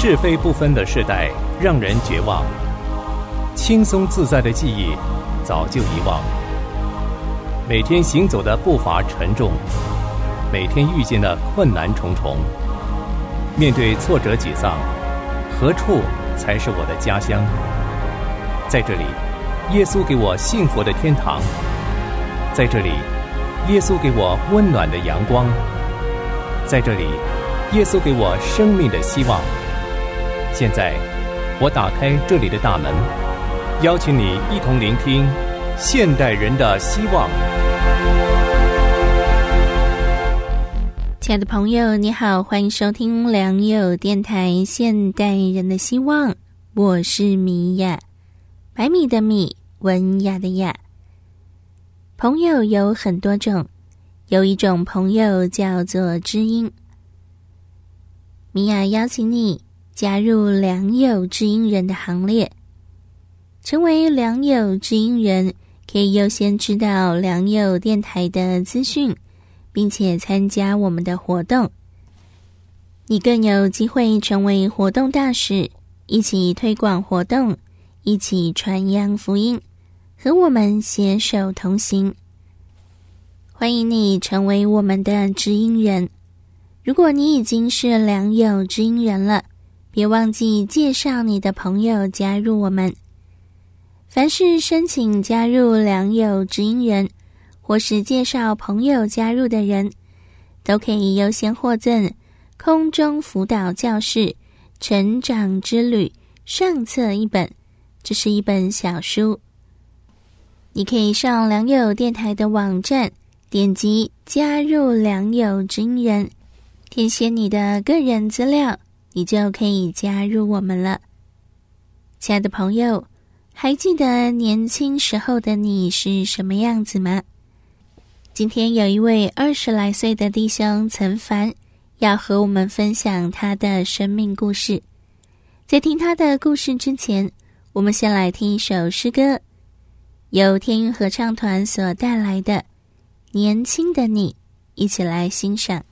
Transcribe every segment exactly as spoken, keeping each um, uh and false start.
是非不分的世代让人绝望，轻松自在的记忆早就遗忘。每天行走的步伐沉重，每天遇见的困难重重。面对挫折沮丧，何处才是我的家乡？在这里，耶稣给我幸福的天堂。在这里，耶稣给我温暖的阳光。在这里，耶稣给我生命的希望。现在，我打开这里的大门，邀请你一同聆听现代人的希望。 亲爱的朋友，你好，欢迎收听良友电台现代人的希望，我是米娅，百米的米，文雅的雅。朋友有很多种，有一种朋友叫做知音。米娅邀请你加入良友知音人的行列，成为良友知音人，可以优先知道良友电台的资讯，并且参加我们的活动。你更有机会成为活动大使，一起推广活动，一起传扬福音，和我们携手同行。欢迎你成为我们的知音人。如果你已经是良友知音人了，别忘记介绍你的朋友加入我们。凡是申请加入良友知音人，或是介绍朋友加入的人，都可以优先获赠空中辅导教室成长之旅上册一本，这是一本小书。你可以上良友电台的网站，点击加入良友知音人，填写你的个人资料，你就可以加入我们了。亲爱的朋友，还记得年轻时候的你是什么样子吗？今天有一位二十来岁的弟兄岑凡，要和我们分享他的生命故事。在听他的故事之前，我们先来听一首诗歌，由天韵合唱团所带来的《年轻的你》，一起来欣赏。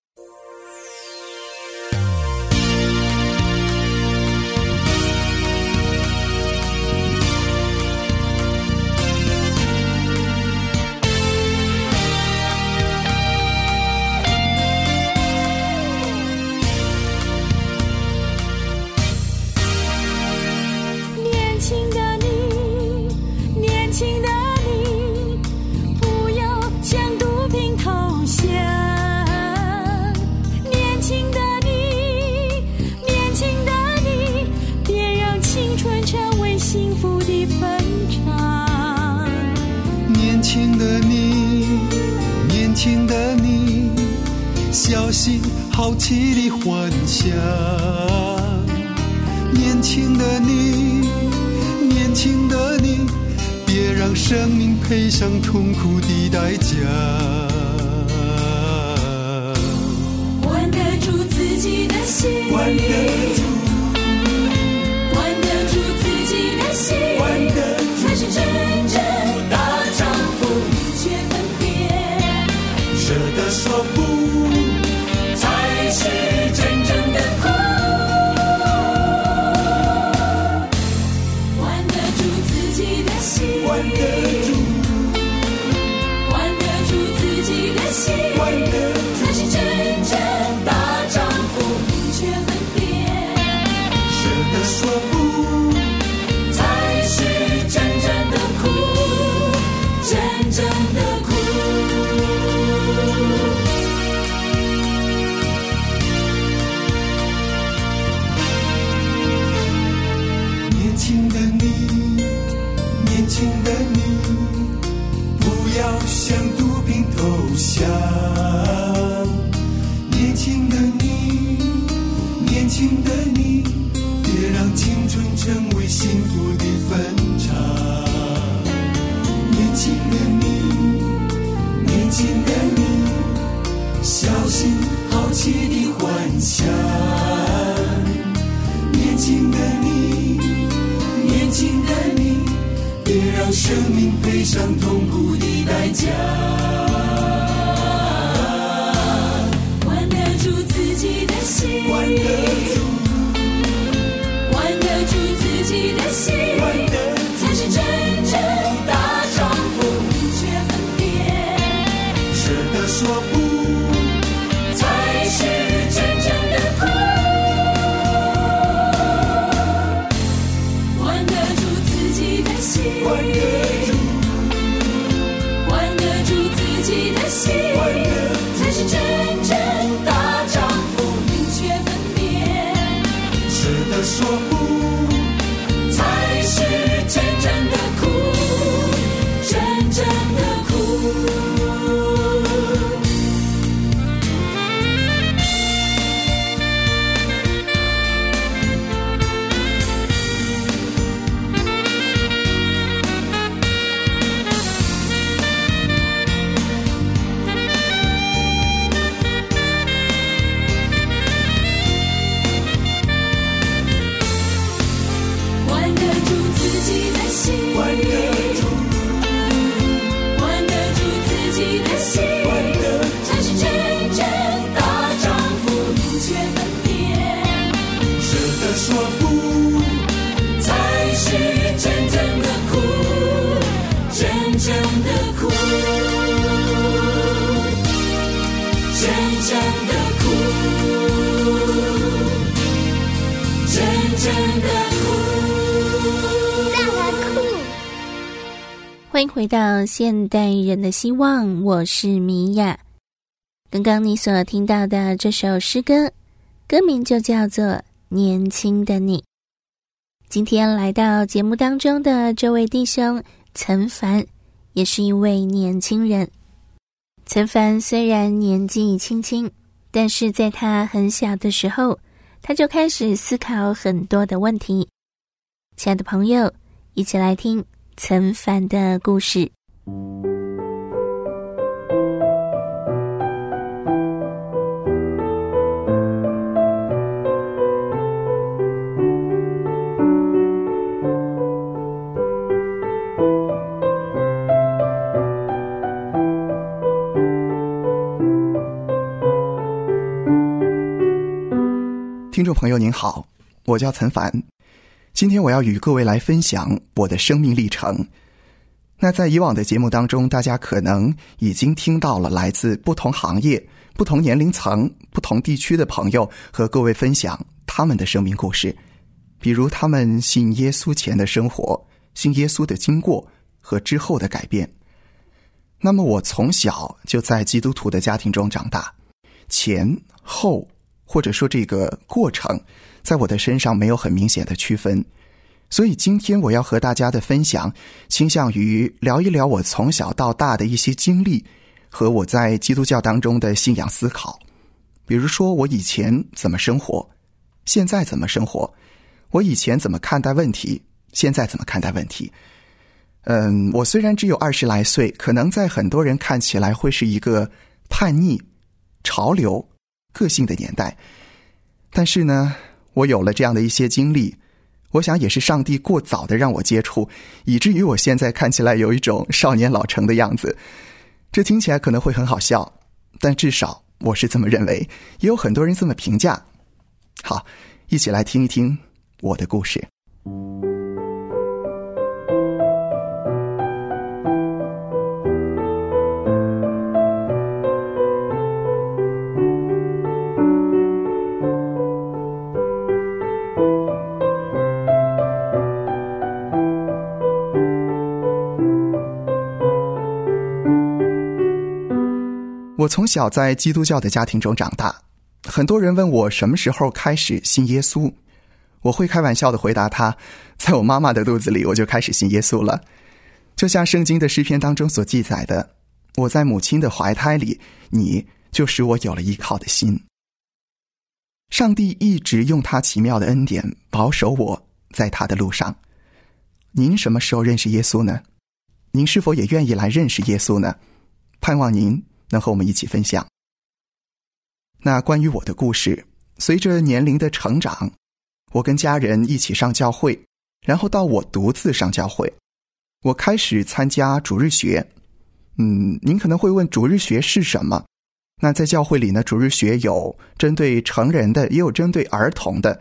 小心好奇的幻想，年轻的你，年轻的你，别让生命赔上痛苦的代价。 管得住自己的心，管得住，管得住自己的心，管得住才是真正大丈夫，明确分别， 舍得说不， 是真正的苦。管得住自己的心， 管得住， 管得住自己的心， 管得住才是真正大丈夫，明确分别， 舍得说不， 才是真正的苦，真正的苦。 年轻的你，不要向毒品投降。年轻的你，年轻的你，别让青春成为幸福的坟场。年轻的你，年轻的你，小心好奇的幻想。年轻的你，年轻的你，别让生命赔上痛苦的代价。 管得住自己的心， 管得住， 心，才是真正大丈夫，明确分辨， 舍得说不， 才是真正的苦。管得住自己的心， 管得住， 管得住自己的心， 管得才是真正大丈夫，明确分辨， 舍得说不， 才是真正的苦，真正的苦。管得住自己的心， 管得住， 管得住自己的心， 管得才是真正大丈夫，明确分辨， 舍得说不， 才是真正的苦，真正的苦，真正的苦，真正的苦。 欢迎回到现代人的希望，我是米娅。刚刚你所听到的这首诗歌，歌名就叫做《年轻的你》。今天来到节目当中的这位弟兄岑凡，也是一位年轻人。岑凡虽然年纪轻轻，但是在他很小的时候，他就开始思考很多的问题。亲爱的朋友，一起来听岑凡的故事。 听众朋友您好，我叫岑凡，今天我要与各位来分享我的生命历程。那在以往的节目当中，大家可能已经听到了来自不同行业、不同年龄层、不同地区的朋友和各位分享他们的生命故事，比如他们信耶稣前的生活、信耶稣的经过和之后的改变。那么我从小就在基督徒的家庭中长大，前后或者说这个过程在我的身上没有很明显的区分，所以今天我要和大家的分享倾向于聊一聊我从小到大的一些经历和我在基督教当中的信仰思考。比如说我以前怎么生活，现在怎么生活，我以前怎么看待问题，现在怎么看待问题。嗯，我虽然只有二十来岁，可能在很多人看起来会是一个叛逆、潮流、个性的年代，但是呢，我有了这样的一些经历，我想也是上帝过早的让我接触，以至于我现在看起来有一种少年老成的样子。这听起来可能会很好笑，但至少我是这么认为，也有很多人这么评价。好，一起来听一听我的故事。我从小在基督教的家庭中长大，很多人问我什么时候开始信耶稣，我会开玩笑地回答他，在我妈妈的肚子里我就开始信耶稣了。就像圣经的诗篇当中所记载的，我在母亲的怀胎里，你就使我有了依靠的心。上帝一直用他奇妙的恩典保守我在他的路上。您什么时候认识耶稣呢？您是否也愿意来认识耶稣呢？盼望您能和我们一起分享。那关于我的故事，随着年龄的成长，我跟家人一起上教会，然后到我独自上教会，我开始参加主日学。嗯，您可能会问主日学是什么？那在教会里呢，主日学有针对成人的，也有针对儿童的。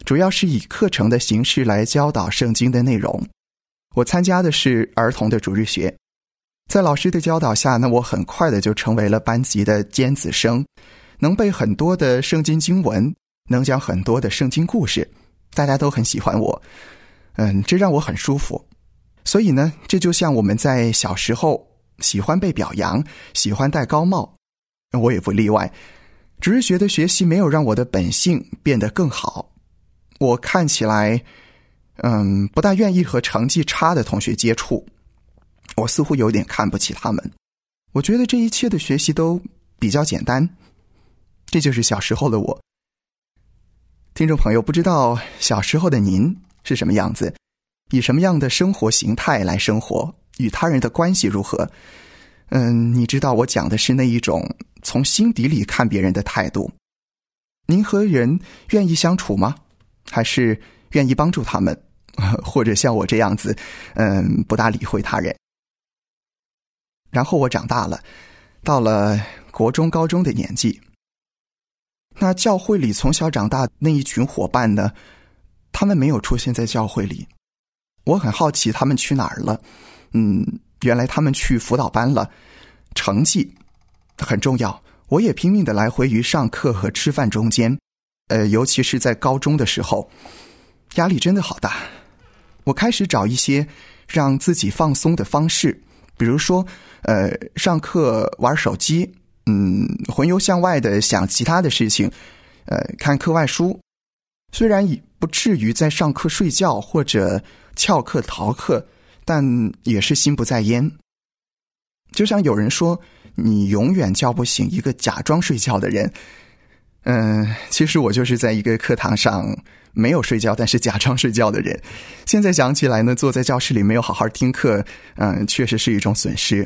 主要是以课程的形式来教导圣经的内容。我参加的是儿童的主日学，在老师的教导下呢，我很快的就成为了班级的尖子生，能背很多的圣经经文，能讲很多的圣经故事，大家都很喜欢我。嗯，这让我很舒服。所以呢，这就像我们在小时候喜欢被表扬，喜欢戴高帽，我也不例外。主日学的学习没有让我的本性变得更好，我看起来嗯，不大愿意和成绩差的同学接触，我似乎有点看不起他们。我觉得这一切的学习都比较简单，这就是小时候的我。听众朋友，不知道小时候的您是什么样子，以什么样的生活形态来生活，与他人的关系如何？嗯，你知道我讲的是那一种从心底里看别人的态度。您和人愿意相处吗？还是愿意帮助他们？或者像我这样子，嗯，不大理会他人。然后我长大了，到了国中高中的年纪，那教会里从小长大那一群伙伴呢，他们没有出现在教会里。我很好奇他们去哪儿了。嗯，原来他们去辅导班了。成绩很重要，我也拼命的来回于上课和吃饭中间，呃，尤其是在高中的时候，压力真的好大。我开始找一些让自己放松的方式，比如说呃，上课玩手机，嗯，魂游向外的想其他的事情，呃，看课外书。虽然不至于在上课睡觉或者翘课逃课，但也是心不在焉。就像有人说，你永远叫不醒一个假装睡觉的人。嗯、呃，其实我就是在一个课堂上没有睡觉，但是假装睡觉的人。现在想起来呢，坐在教室里没有好好听课，嗯、呃，确实是一种损失。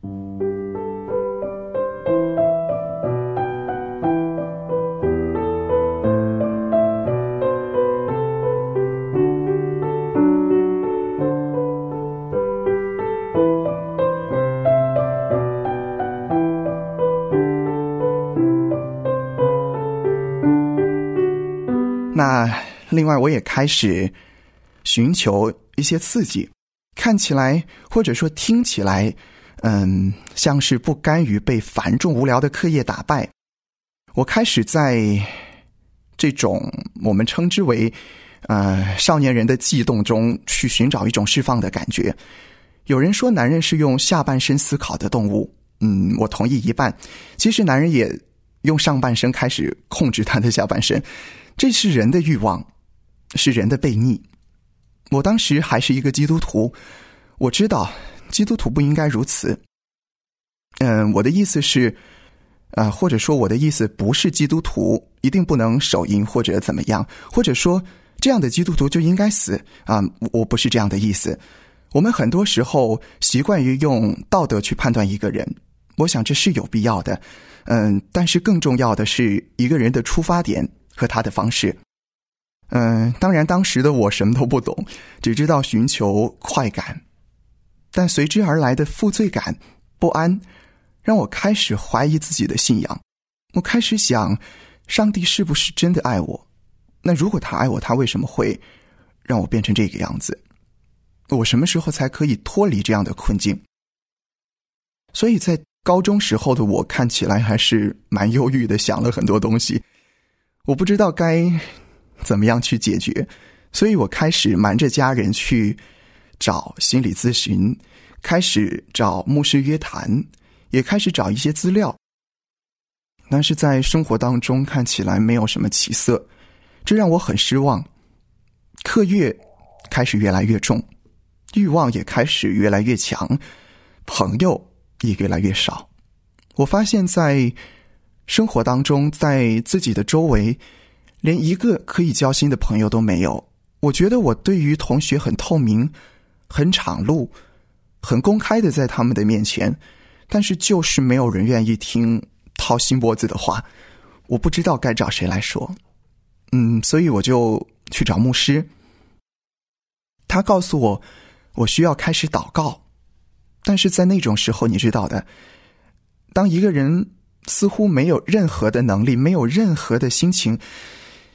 那另外我也开始寻求一些刺激，看起来或者说听起来嗯，像是不甘于被繁重无聊的课业打败。我开始在这种我们称之为呃少年人的悸动中去寻找一种释放的感觉。有人说男人是用下半身思考的动物，嗯，我同意一半。其实男人也用上半身开始控制他的下半身，这是人的欲望，是人的悖逆。我当时还是一个基督徒，我知道基督徒不应该如此。嗯，我的意思是呃，或者说我的意思不是基督徒一定不能手淫或者怎么样，或者说这样的基督徒就应该死啊、呃，我不是这样的意思。我们很多时候习惯于用道德去判断一个人，我想这是有必要的。嗯，但是更重要的是一个人的出发点和他的方式。嗯，当然当时的我什么都不懂，只知道寻求快感，但随之而来的负罪感、不安让我开始怀疑自己的信仰。我开始想，上帝是不是真的爱我？那如果他爱我，他为什么会让我变成这个样子？我什么时候才可以脱离这样的困境？所以在高中时候的我看起来还是蛮忧郁的，想了很多东西，我不知道该怎么样去解决，所以我开始瞒着家人去找心理咨询，开始找牧师约谈，也开始找一些资料。但是在生活当中看起来没有什么起色，这让我很失望。课业开始越来越重，欲望也开始越来越强，朋友也越来越少。我发现在生活当中，在自己的周围连一个可以交心的朋友都没有。我觉得我对于同学很透明，很敞露，很公开的在他们的面前，但是就是没有人愿意听掏心脖子的话。我不知道该找谁来说。嗯，所以我就去找牧师，他告诉我我需要开始祷告。但是在那种时候，你知道的，当一个人似乎没有任何的能力，没有任何的心情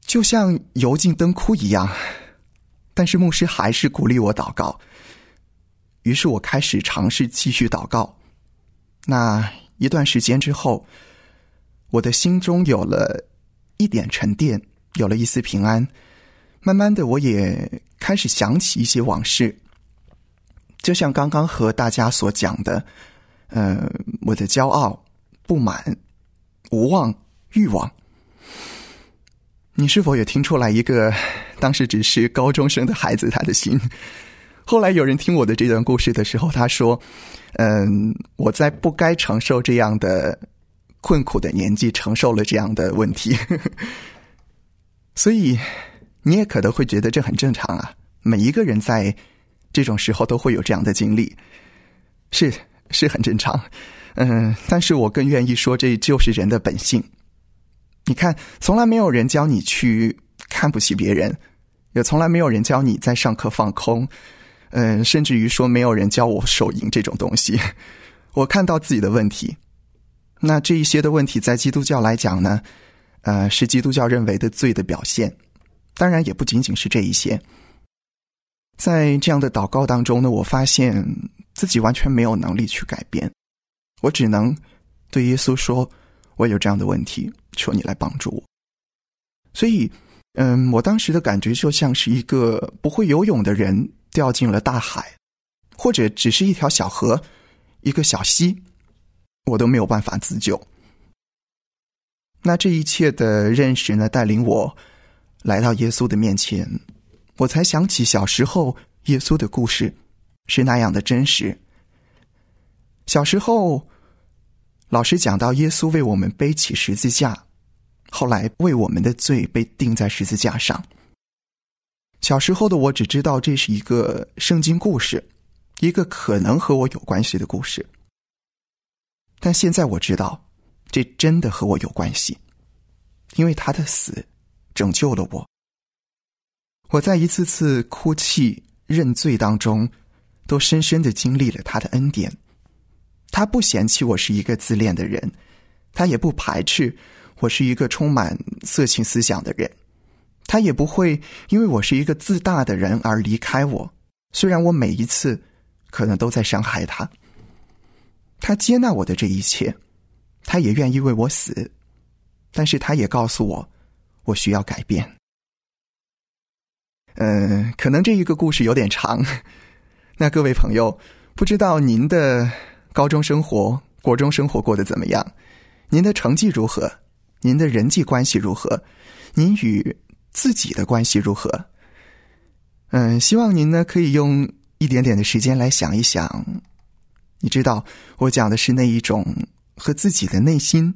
就像油尽灯枯一样，但是牧师还是鼓励我祷告。于是我开始尝试继续祷告。那一段时间之后，我的心中有了一点沉淀，有了一丝平安。慢慢的我也开始想起一些往事，就像刚刚和大家所讲的，呃，我的骄傲、不满、无望、欲望。你是否也听出来一个当时只是高中生的孩子他的心？后来有人听我的这段故事的时候，他说嗯，我在不该承受这样的困苦的年纪承受了这样的问题。所以你也可能会觉得这很正常啊，每一个人在这种时候都会有这样的经历，是是很正常。嗯，但是我更愿意说这就是人的本性。你看，从来没有人教你去看不起别人，也从来没有人教你在上课放空，嗯，甚至于说没有人教我手淫这种东西。我看到自己的问题，那这一些的问题在基督教来讲呢，呃，是基督教认为的罪的表现。当然也不仅仅是这一些。在这样的祷告当中呢，我发现自己完全没有能力去改变，我只能对耶稣说，我有这样的问题，求你来帮助我。所以嗯，我当时的感觉就像是一个不会游泳的人掉进了大海，或者只是一条小河，一个小溪，我都没有办法自救。那这一切的认识呢，带领我来到耶稣的面前，我才想起小时候耶稣的故事是那样的真实。小时候老师讲到耶稣为我们背起十字架，后来为我们的罪被钉在十字架上。小时候的我只知道这是一个圣经故事，一个可能和我有关系的故事。但现在我知道，这真的和我有关系，因为他的死拯救了我。我在一次次哭泣认罪当中，都深深地经历了他的恩典。他不嫌弃我是一个自恋的人，他也不排斥我是一个充满色情思想的人，他也不会因为我是一个自大的人而离开我，虽然我每一次可能都在伤害他。他接纳我的这一切，他也愿意为我死，但是他也告诉我，我需要改变。呃，可能这一个故事有点长，那各位朋友，不知道您的高中生活、国中生活过得怎么样？您的成绩如何？您的人际关系如何？您与自己的关系如何？嗯、呃，希望您呢可以用一点点的时间来想一想。你知道，我讲的是那一种和自己的内心，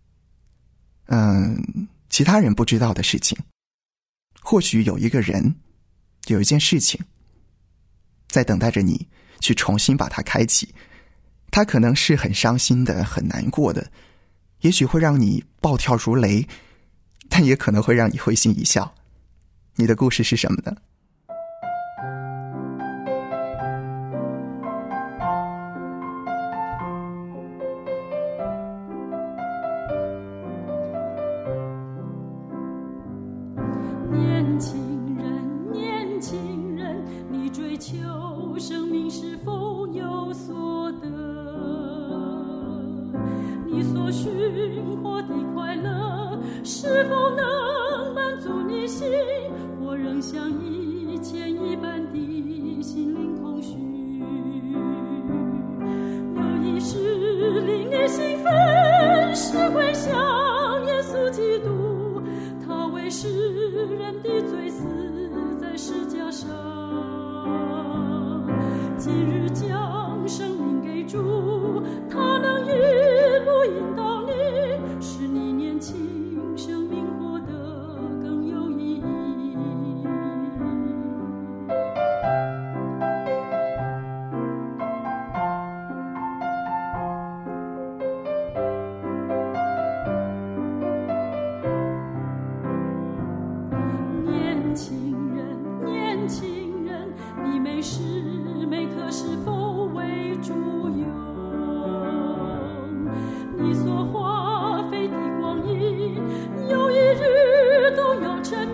嗯，其他人不知道的事情。或许有一个人，有一件事情，在等待着你去重新把它开启。它可能是很伤心的，很难过的，也许会让你暴跳如雷，但也可能会让你会心一笑。你的故事是什么呢？ 年轻人，年轻人，你追求生命是否有所得？你所寻获的快乐是否能满足你心？或仍像以前一般的心灵空虚？有一事令你兴奋，是归向耶稣基督，他为世人的罪死在十架上，今日将生命给主，他能一路引导你，使你年轻生命活得更有意义。年轻人，年轻人，你每时每刻是否为主用？你所花费的光阴，有一日都要成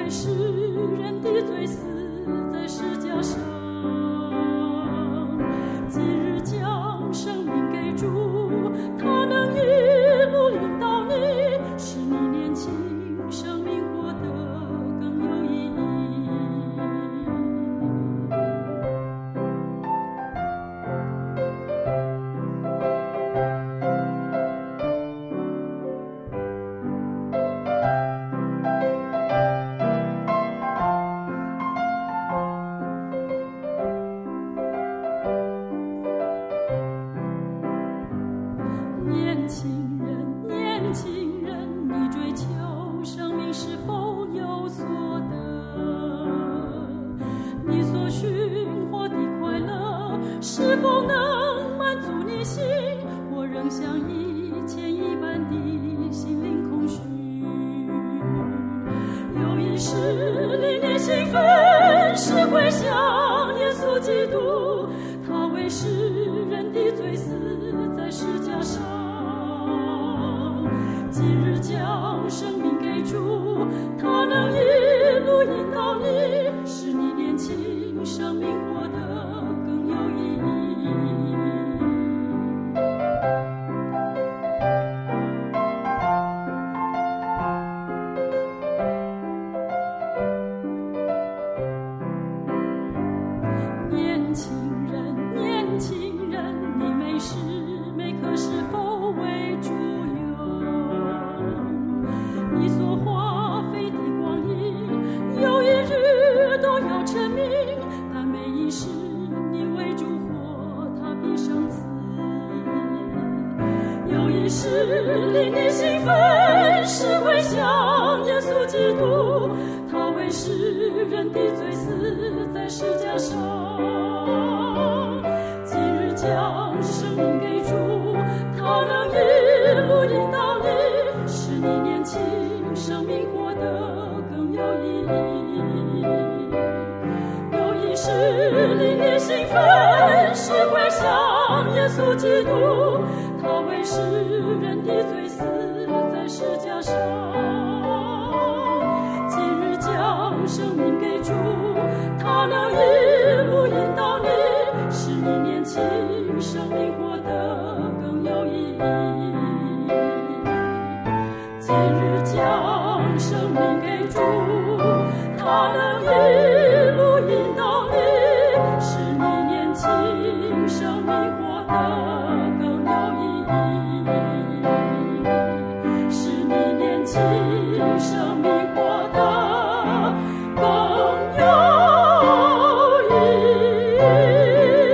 为世人的罪死在十架上，今日将生命给主，他能一路引导你，使你年轻生命活得更有意义。年轻人，年轻人，你追求生命是否有所得？你所寻获的快乐是否能满足你心？我仍像以前一般的心灵空虚。有一时里你兴奋，是归向耶稣基督，他为世人的罪死在十架上。今日将生命给主，他能一路引导你，使你年轻生命活得更有意义。年轻人，年轻人，你每时每刻是否为主你所花费的光阴，有一日都要成名，但每一时你为主活，他必赏赐。有一时令你兴奋，是归向耶稣基督，他为世人的罪死在十架上。今日将生命给主，他能一路引导你，使你年轻生命活得更有意义。有一时令你兴奋，是归向耶稣基督，他为世人的罪死在十架上。今日将生命给主，他能一路引导你，使你年轻生命活得更有意义。今日将生命给主，他能一路引导你，使你年轻生命活得更有意义，使你年轻生命活得更有意义。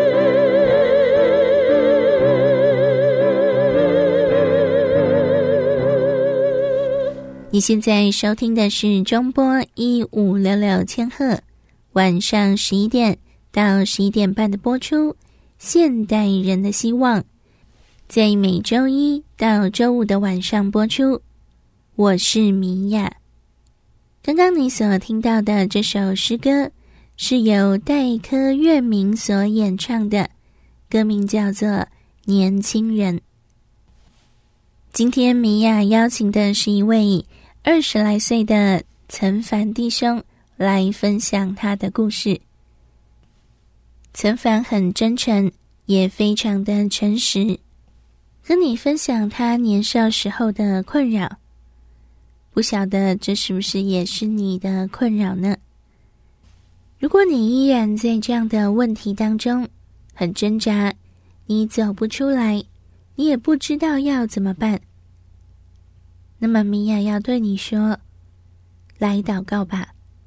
你现在收听的是中波一五六六千赫，晚上十一点到十一点半的播出，现代人的希望，在每周一到周五的晚上播出。我是米娅。刚刚你所听到的这首诗歌是由戴科乐明所演唱的，歌名叫做《年轻人》。今天米娅邀请的是一位二十来岁的岑凡弟兄来分享他的故事。岑凡很真诚，也非常的诚实，和你分享他年少时候的困扰。不晓得这是不是也是你的困扰呢？如果你依然在这样的问题当中很挣扎，你走不出来，你也不知道要怎么办，那么米娅要对你说，来祷告吧。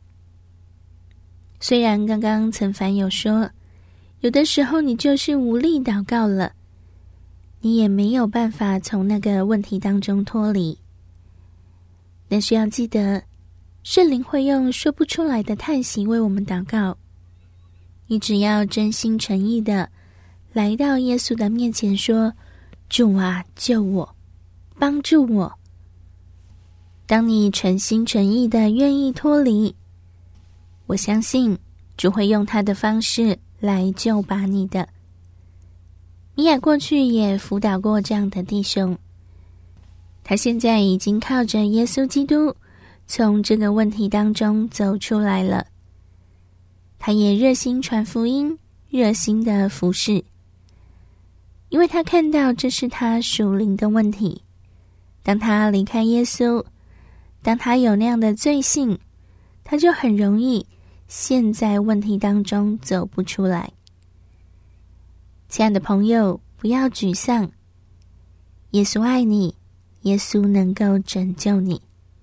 虽然刚刚岑凡有说，有的时候你就是无力祷告了，你也没有办法从那个问题当中脱离，但是要记得，圣灵会用说不出来的叹息为我们祷告。你只要真心诚意的来到耶稣的面前说，主啊，救我，帮助我。当你诚心诚意的愿意脱离，我相信主会用他的方式来救拔你的。米娅过去也辅导过这样的弟兄，他现在已经靠着耶稣基督从这个问题当中走出来了。他也热心传福音，热心的服侍，因为他看到这是他属灵的问题。当他离开耶稣，当他有那样的罪性，他就很容易陷在问题当中走不出来。亲爱的朋友，不要沮丧，耶稣爱你，耶稣能够拯救你。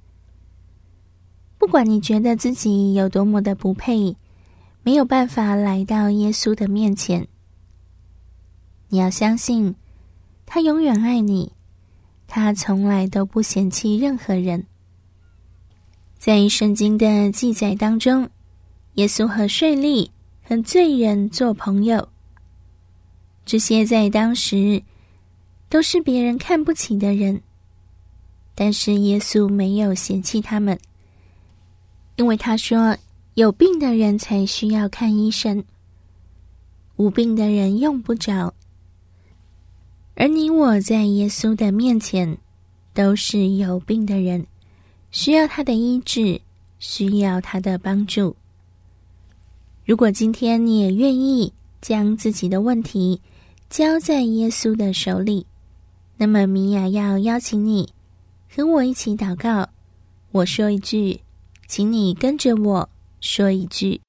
不管你觉得自己有多么的不配，没有办法来到耶稣的面前，你要相信他永远爱你，他从来都不嫌弃任何人。在圣经的记载当中，耶稣和税吏和罪人做朋友，这些在当时都是别人看不起的人，但是耶稣没有嫌弃他们，因为他说有病的人才需要看医生，无病的人用不着。而你我在耶稣的面前都是有病的人，需要他的医治，需要他的帮助。如果今天你也愿意将自己的问题交在耶稣的手里，那么米娅要邀请你和我一起祷告。我说一句，请你跟着我说一句。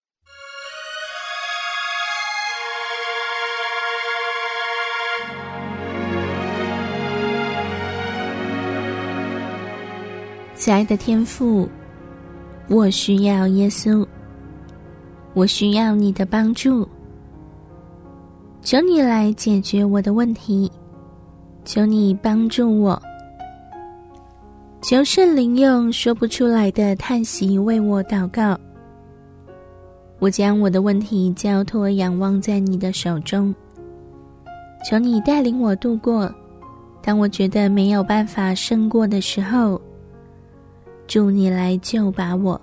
慈爱的天父，我需要耶稣，我需要你的帮助，求你来解决我的问题，求你帮助我，求圣灵用说不出来的叹息为我祷告。我将我的问题交托仰望在你的手中，求你带领我度过，当我觉得没有办法胜过的时候，祝你来救拔我。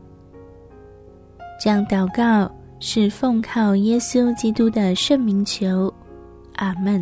这样祷告是奉靠耶稣基督的圣名求，阿们。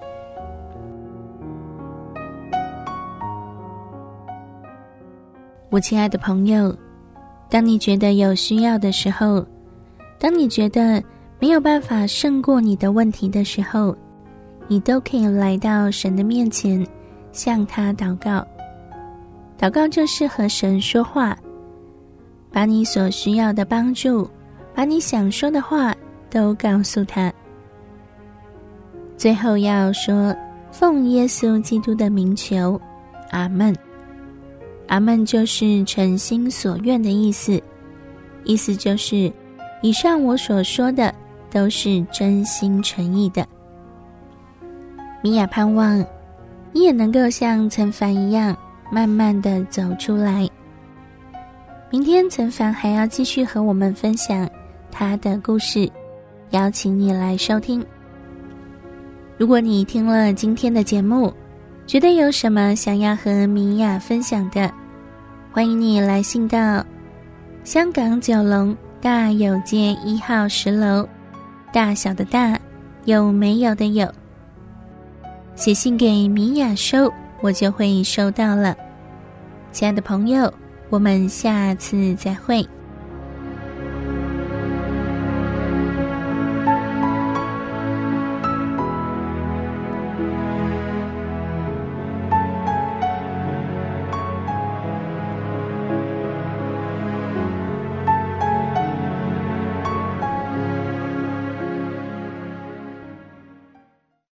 我亲爱的朋友，当你觉得有需要的时候，当你觉得没有办法胜过你的问题的时候，你都可以来到神的面前，向他祷告。祷告就是和神说话，把你所需要的帮助，把你想说的话都告诉他。最后要说，奉耶稣基督的名求，阿们。阿们就是诚心所愿的意思，意思就是以上我所说的都是真心诚意的。米娅盼望你也能够像陈凡一样慢慢地走出来。明天陈凡还要继续和我们分享他的故事，邀请你来收听。如果你听了今天的节目，觉得有什么想要和米娅分享的，欢迎你来信到香港九龙大有街一号十楼，大小的大，有没有的有，写信给米娅收，我就会收到了。亲爱的朋友，我们下次再会。